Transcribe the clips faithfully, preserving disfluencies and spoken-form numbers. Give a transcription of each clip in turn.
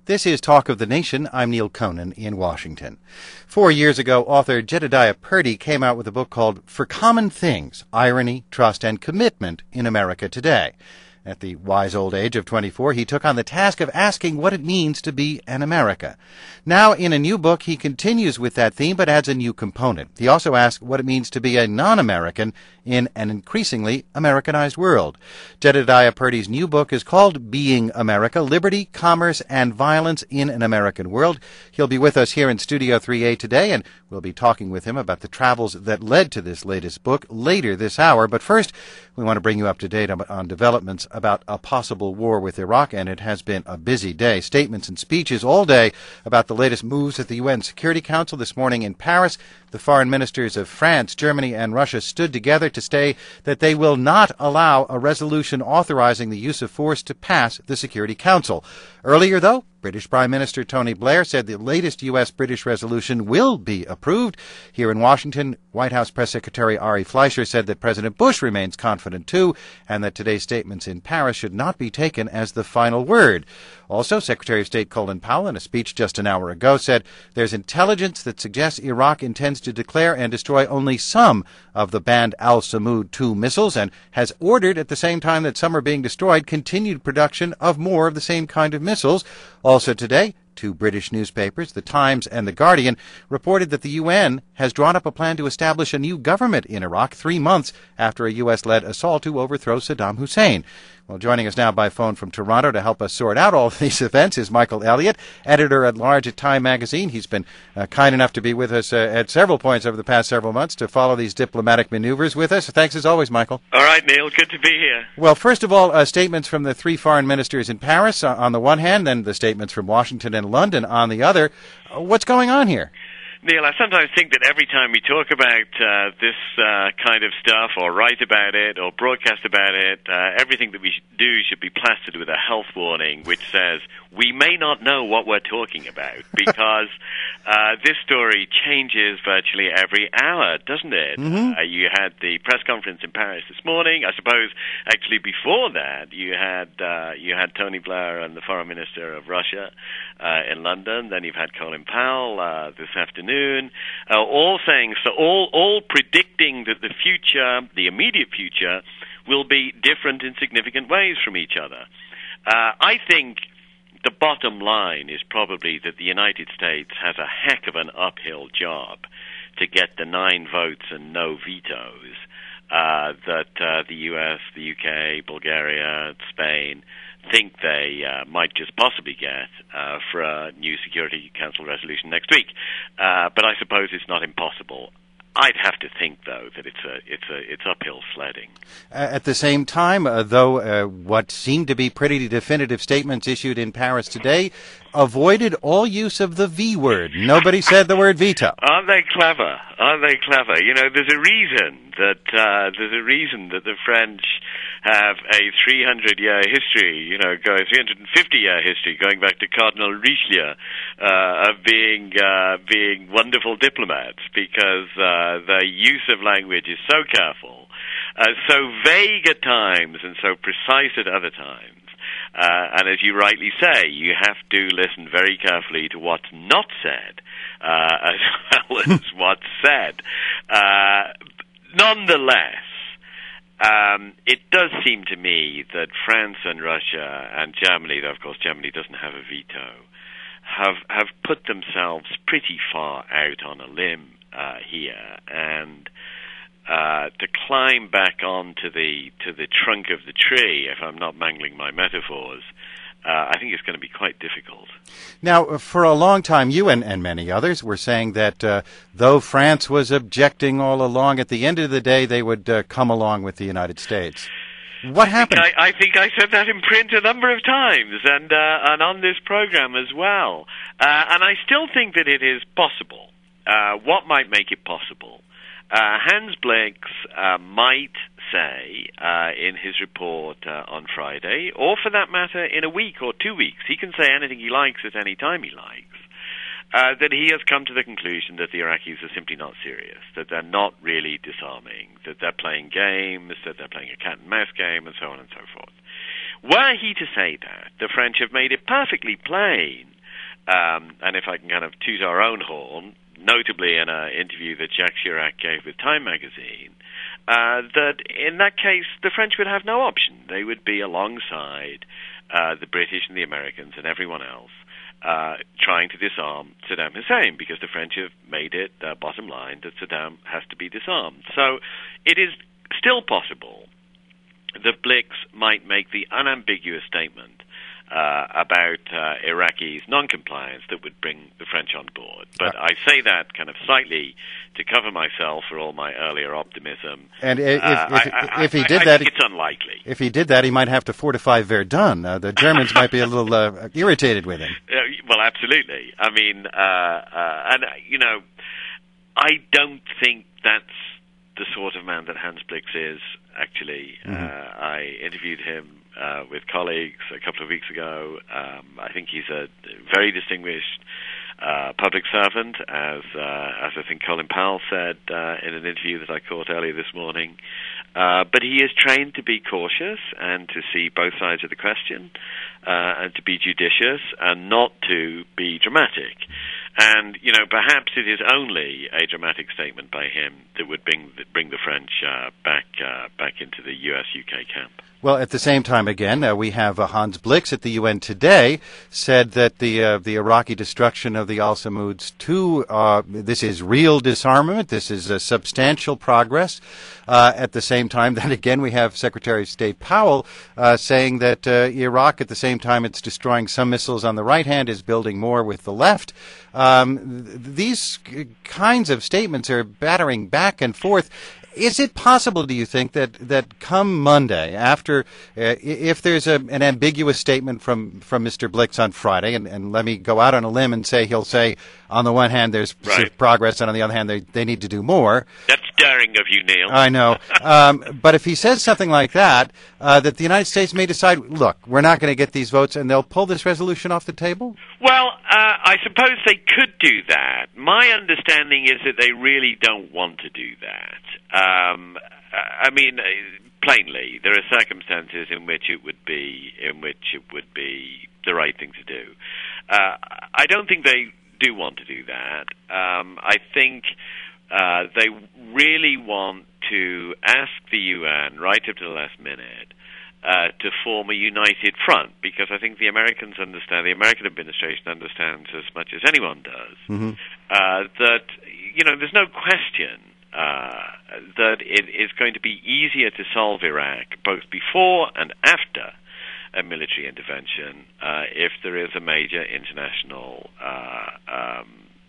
This is Talk of the Nation. I'm Neil Conan in Washington. Four years ago, author Jedediah Purdy came out with a book called For Common Things, Irony, Trust, and Commitment in America Today. At the wise old age of twenty-four, he took on the task of asking what it means to be an America. Now, in a new book, he continues with that theme, but adds a new component. He also asks what it means to be a non-American in an increasingly Americanized world. Jedediah Purdy's new book is called Being America, Liberty, Commerce, and Violence in an American World. He'll be with us here in Studio three A today, and we'll be talking with him about the travels that led to this latest book later this hour. But first, we want to bring you up to date on, on developments about a possible war with Iraq, and it has been a busy day. Statements and speeches all day about the latest moves at the U N Security Council. This morning in Paris, the foreign ministers of France, Germany, and Russia stood together to say that they will not allow a resolution authorizing the use of force to pass the Security Council. Earlier, though, British Prime Minister Tony Blair said the latest U S British resolution will be approved. Here in Washington, White House Press Secretary Ari Fleischer said that President Bush remains confident too, and that today's statements in Paris should not be taken as the final word. Also, Secretary of State Colin Powell, in a speech just an hour ago, said there's intelligence that suggests Iraq intends to declare and destroy only some of the banned Al-Samud two missiles, and has ordered, at the same time that some are being destroyed, continued production of more of the same kind of missiles. Also today, two British newspapers, The Times and The Guardian, reported that the U N has drawn up a plan to establish a new government in Iraq three months after a U S-led assault to overthrow Saddam Hussein. Well, joining us now by phone from Toronto to help us sort out all of these events is Michael Elliott, editor-at-large at Time magazine. He's been uh, kind enough to be with us uh, at several points over the past several months to follow these diplomatic maneuvers with us. Thanks as always, Michael. All right, Neil. Good to be here. Well, first of all, uh, statements from the three foreign ministers in Paris uh, on the one hand, then the statements from Washington and London on the other. Uh, what's going on here? Neil, I sometimes think that every time we talk about uh, this uh, kind of stuff, or write about it, or broadcast about it, uh, everything that we should do should be plastered with a health warning which says, we may not know what we're talking about, because uh, this story changes virtually every hour, doesn't it? Mm-hmm. Uh, you had the press conference in Paris this morning. I suppose, actually, before that, you had uh, you had Tony Blair and the Foreign Minister of Russia uh, in London. Then you've had Colin Powell uh, this afternoon, uh, all saying, so all, all predicting that the future, the immediate future, will be different in significant ways from each other. Uh, I think the bottom line is probably that the United States has a heck of an uphill job to get the nine votes and no vetoes uh, that uh, the U S, the U K, Bulgaria, Spain think they uh, might just possibly get uh, for a new Security Council resolution next week. Uh, but I suppose it's not impossible. I'd have to think, though, that it's a it's a it's uphill sledding. Uh, at the same time, uh, though, uh, what seemed to be pretty definitive statements issued in Paris today avoided all use of the V word. Nobody said the word veto. Aren't they clever? Aren't they clever? You know, there's a reason that uh, there's a reason that the French have a three hundred year history, you know, go three hundred fifty year history, going back to Cardinal Richelieu, uh, of being uh, being wonderful diplomats, because uh, the use of language is so careful, uh, so vague at times, and so precise at other times. Uh, and as you rightly say, you have to listen very carefully to what's not said, uh, as well as what's said. Uh, nonetheless, Um, it does seem to me that France and Russia and Germany, though of course Germany doesn't have a veto, have have put themselves pretty far out on a limb uh, here, and uh, to climb back onto the to the trunk of the tree, if I'm not mangling my metaphors, Uh, I think it's going to be quite difficult. Now, for a long time, you and, and many others were saying that uh, though France was objecting all along, at the end of the day, they would uh, come along with the United States. What I happened? Think I, I think I said that in print a number of times, and uh, and on this program as well. Uh, and I still think that it is possible. Uh, what might make it possible? Uh, Hans Blix uh, might say uh, in his report uh, on Friday, or for that matter in a week or two weeks, he can say anything he likes at any time he likes, uh, that he has come to the conclusion that the Iraqis are simply not serious, that they're not really disarming, that they're playing games, that they're playing a cat and mouse game, and so on and so forth. Were he to say that, the French have made it perfectly plain, um, and if I can kind of toot our own horn, notably in an interview that Jacques Chirac gave with Time magazine, uh, that in that case the French would have no option. They would be alongside uh, the British and the Americans and everyone else uh, trying to disarm Saddam Hussein, because the French have made it uh, bottom line that Saddam has to be disarmed. So it is still possible that Blix might make the unambiguous statement uh, about uh, Iraqis' non-compliance that would bring the French on board. But I say that kind of slightly to cover myself for all my earlier optimism. And if, uh, if, if, I, if he I, did I that, think it's unlikely. If he did that, he might have to fortify Verdun. Uh, the Germans might be a little uh, irritated with him. Uh, well, absolutely. I mean, uh, uh, and uh, you know, I don't think that's the sort of man that Hans Blix is. Actually, mm-hmm. uh, I interviewed him uh, with colleagues a couple of weeks ago. Um, I think he's a very distinguished uh, public servant, as uh, as I think Colin Powell said uh, in an interview that I caught earlier this morning. Uh, but he is trained to be cautious and to see both sides of the question, uh, and to be judicious and not to be dramatic. And, you know, perhaps it is only a dramatic statement by him that would bring the, bring the French uh, back uh, back into the U S U K camp. Well, at the same time, again, uh, we have uh, Hans Blix at the U N today said that the uh, the Iraqi destruction of the Al-Samouds two, uh, this is real disarmament. This is a substantial progress. Uh, at the same time, then again, we have Secretary of State Powell uh, saying that uh, Iraq, at the same time it's destroying some missiles on the right hand, is building more with the left. Um, th- these kinds of statements are battering back and forth. Is it possible, do you think, that, that come Monday, after, uh, if there's a, an ambiguous statement from, from Mister Blix on Friday, and, and let me go out on a limb and say he'll say, on the one hand, there's right. progress, and on the other hand, they, they need to do more. That's daring of you, Neil. I know. um, but if he says something like that, uh, that the United States may decide, look, we're not going to get these votes, and they'll pull this resolution off the table? Well, uh, I suppose they could do that. My understanding is that they really don't want to do that. Um, I mean, uh, plainly, there are circumstances in which it would be in which it would be the right thing to do. Uh, I don't think they do want to do that. Um, I think uh, they really want to ask the U N right up to the last minute uh, to form a united front, because I think the Americans understand, the American administration understands as much as anyone does, mm-hmm. uh, that, you know, there's no question Uh, that it is going to be easier to solve Iraq both before and after a military intervention uh, if there is a major international uh, um,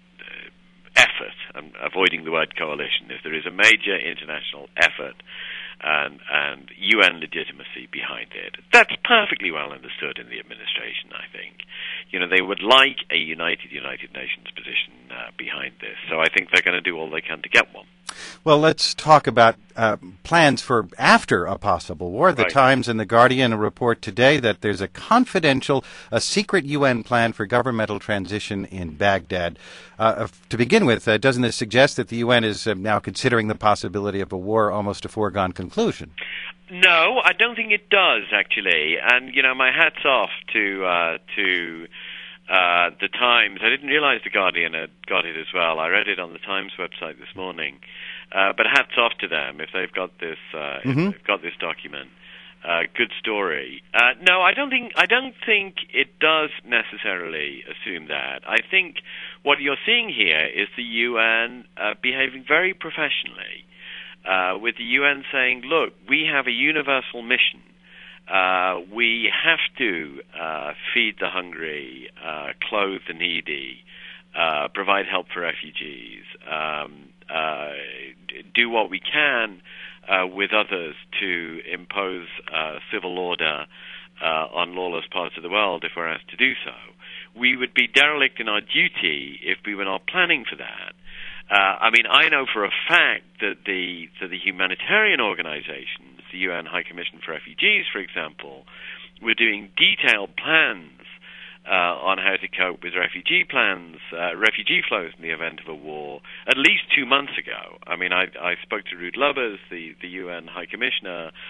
effort. I'm avoiding the word coalition. If there is a major international effort and, and U N legitimacy behind it, that's perfectly well understood in the administration, I think. You know, they would like a united United Nations position uh, behind this. So I think they're going to do all they can to get one. Well, let's talk about uh, plans for after a possible war. The right. Times and The Guardian report today that there's a confidential, a secret U N plan for governmental transition in Baghdad. Uh, to begin with, uh, doesn't this suggest that the U N is uh, now considering the possibility of a war almost a foregone conclusion? No, I don't think it does, actually. And, you know, my hat's off to uh, to uh, The Times. I didn't realize The Guardian had got it as well. I read it on The Times website this morning. Uh, but hats off to them if they've got this uh, mm-hmm. if they've got this document. Uh, good story. Uh, no, I don't think I don't think it does necessarily assume that. I think what you're seeing here is the U N uh, behaving very professionally, uh, with the U N saying, "Look, we have a universal mission. Uh, we have to uh, feed the hungry, uh, clothe the needy, uh, provide help for refugees." Um, Uh, do what we can uh, with others to impose uh, civil order uh, on lawless parts of the world if we're asked to do so. We would be derelict in our duty if we were not planning for that. Uh, I mean, I know for a fact that the, that the humanitarian organizations, the U N High Commission for Refugees, for example, were doing detailed plans Uh, on how to cope with refugee plans, uh, refugee flows in the event of a war, at least two months ago. I mean, I, I spoke to Ruud Lubbers, the, the U N High Commissioner,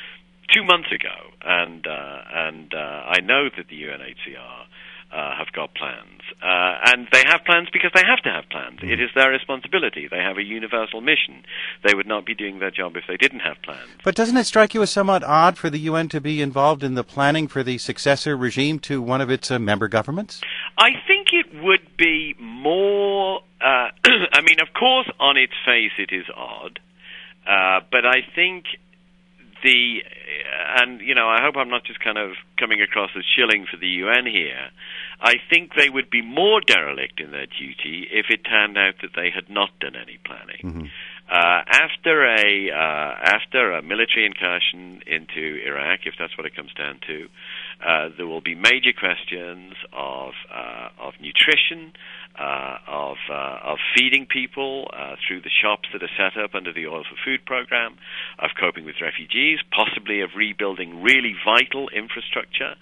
two months ago, and uh, and uh, I know that the U N H C R uh, have got plans, uh, and they have plans because they have to have plans. Mm. It is their responsibility. They have a universal mission. They would not be doing their job if they didn't have plans. But doesn't it strike you as somewhat odd for the U N to be involved in the planning for the successor regime to one of its uh, member governments? I think it would be more... Uh, I mean, of course, on its face it is odd, uh, but I think... The and you know I hope I'm not just kind of coming across as shilling for the U N here. I think they would be more derelict in their duty if it turned out that they had not done any planning. Mm-hmm. Uh, after a uh, after a military incursion into Iraq, if that's what it comes down to, uh, there will be major questions of uh, of nutrition, uh, of uh, of feeding people uh, through the shops that are set up under the Oil for Food program, of coping with refugees, possibly of rebuilding really vital infrastructure.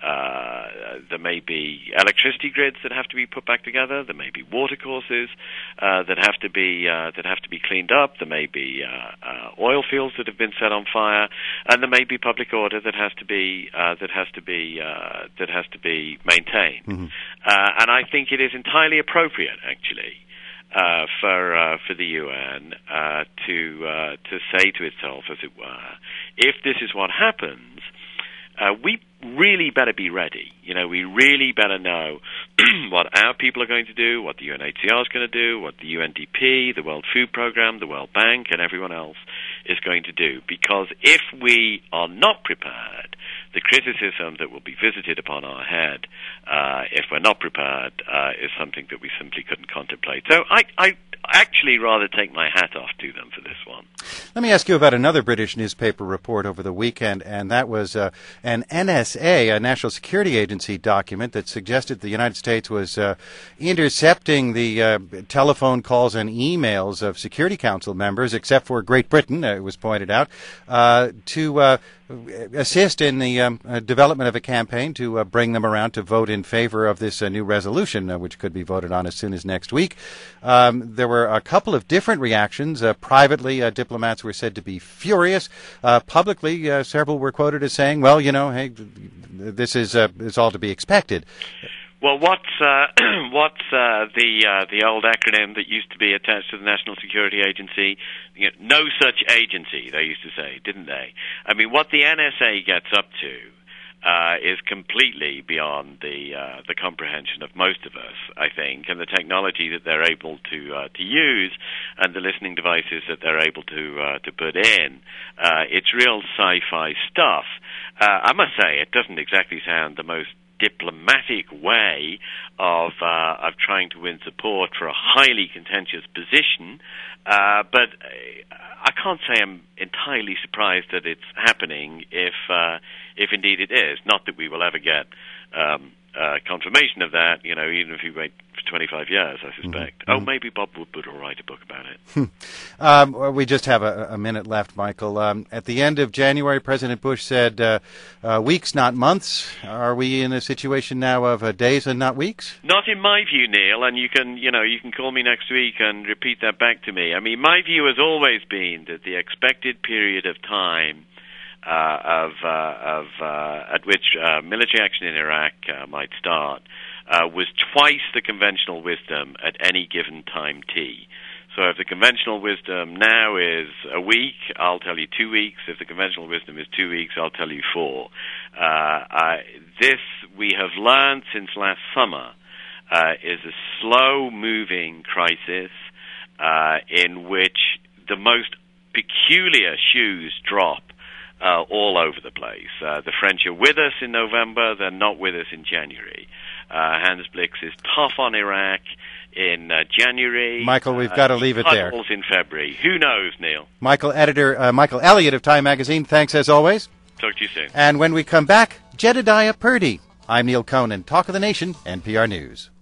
Uh, there may be electricity grids that have to be put back together. There may be watercourses uh, that have to be uh, that have to be cleaned up. There may be uh, uh, oil fields that have been set on fire, and there may be public order that has to be uh, that has to be uh, that has to be maintained. Mm-hmm. Uh, and I think it is entirely appropriate, actually, uh, for uh, for the U N uh, to uh, to say to itself, as it were, if this is what happens, uh, we really better be ready. You know, we really better know what our people are going to do, what the U N H C R is going to do, what the U N D P, the World Food Program, the World Bank, and everyone else is going to do. Because if we are not prepared, the criticism that will be visited upon our head uh, if we're not prepared uh, is something that we simply couldn't contemplate. So I, I actually rather take my hat off to them for this one. Let me ask you about another British newspaper report over the weekend, and that was uh, an N S A, a National Security Agency document that suggested the United States was uh, intercepting the uh, telephone calls and emails of Security Council members, except for Great Britain, uh, it was pointed out, uh, to uh, assist in the um, uh, development of a campaign to uh, bring them around to vote in favor of this uh, new resolution, uh, which could be voted on as soon as next week. Um, there were a couple of different reactions. Uh, privately, uh, diplomats were said to be furious. Uh, publicly, uh, several were quoted as saying, well, you know, hey, this is, uh, is all to be expected. Well, what's uh, what's uh, the uh, the old acronym that used to be attached to the National Security Agency? You know, no such agency, they used to say, didn't they? I mean, what the N S A gets up to uh, is completely beyond the uh, the comprehension of most of us, I think, and the technology that they're able to uh, to use and the listening devices that they're able to uh, to put in. Uh, it's real sci-fi stuff. Uh, I must say, it doesn't exactly sound the most diplomatic way of uh, of trying to win support for a highly contentious position, uh, but I can't say I'm entirely surprised that it's happening if uh, if indeed it is. Not that we will ever get um, uh, confirmation of that, you know, even if we wait for twenty-five years, I suspect. Mm-hmm. Oh, maybe Bob Woodward will write a book about it. um, we just have a, a minute left, Michael. Um, at the end of January, President Bush said uh, uh, weeks, not months. Are we in a situation now of uh, days and not weeks? Not in my view, Neil, and you can, you know, you can call me next week and repeat that back to me. I mean, my view has always been that the expected period of time Uh, of, uh, of uh, at which uh, military action in Iraq uh, might start uh, was twice the conventional wisdom at any given time t. So if the conventional wisdom now is a week, I'll tell you two weeks. If the conventional wisdom is two weeks, I'll tell you four. Uh, I, this, we have learned since last summer, uh, is a slow-moving crisis uh, in which the most peculiar shoes drop Uh, all over the place. Uh, the French are with us in November. They're not with us in January. Uh, Hans Blix is tough on Iraq in uh, January. Michael, we've got to uh, leave it there. in February. Who knows, Neil? Michael, editor, uh, Michael Elliott of Time Magazine, thanks as always. Talk to you soon. And when we come back, Jedediah Purdy. I'm Neil Conan, Talk of the Nation, N P R News.